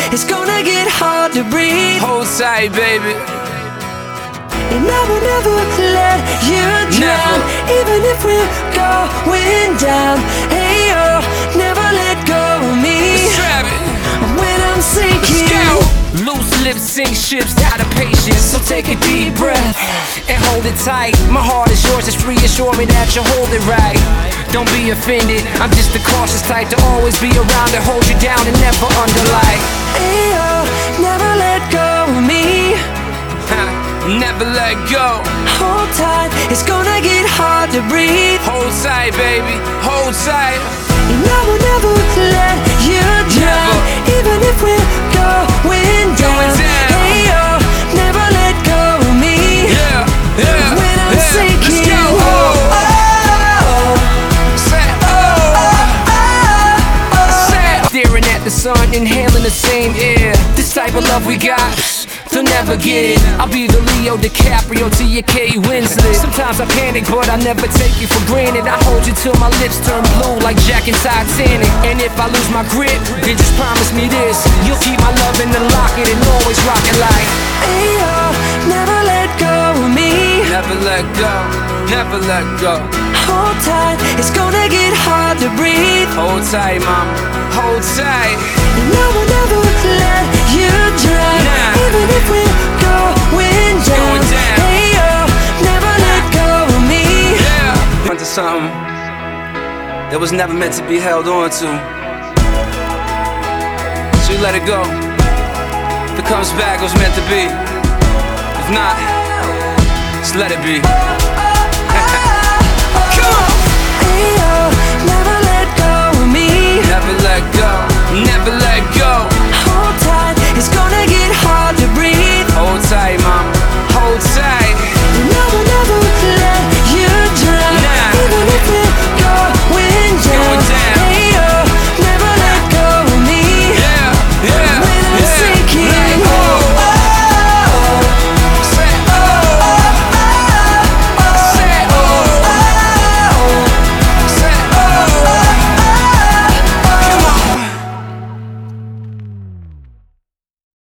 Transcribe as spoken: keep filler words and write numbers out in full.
it's gonna get hard to breathe. Hold tight, baby. And I will never let you down, Never. even if we're going down. Hey, oh, never let go of me Let's trap it. when I'm Let's sinking. go. Loose lips sink ships out of patience. So take a deep breath and hold it tight. My heart is yours, just reassure me that you hold it right. Don't be offended, I'm just the cautious type to always be around to hold you down and never underlight. Hey, oh, never let go of me. Never let go. Hold tight, it's gonna get hard to breathe. Hold tight, baby. Hold tight. And I will never let you down, Never. even if we're going down. Going down. Hey, oh, never let go of me Yeah, yeah, when I'm yeah. sinking. Let's go. Oh, Oh, say, oh. Say, staring at the sun, inhaling the same air. This type of love we got, they'll never get it. I'll be the Leo DiCaprio to your Kate Winslet. Sometimes I panic, but I never take you for granted. I hold you till my lips turn blue like Jack and Titanic. And if I lose my grip, then just promise me this: you'll keep my love in the locket and always rock it like. hey, oh, never let go of me. Never let go, never let go. Hold tight, it's gonna get hard to breathe. Hold tight, mama, hold tight. And I will never let you drown, Nah. even if we're going down. Going down. Hey, oh, never let go of me. Yeah. Onto something that was never meant to be held on to. So you let it go. If it comes back, it was meant to be. If not, just let it be.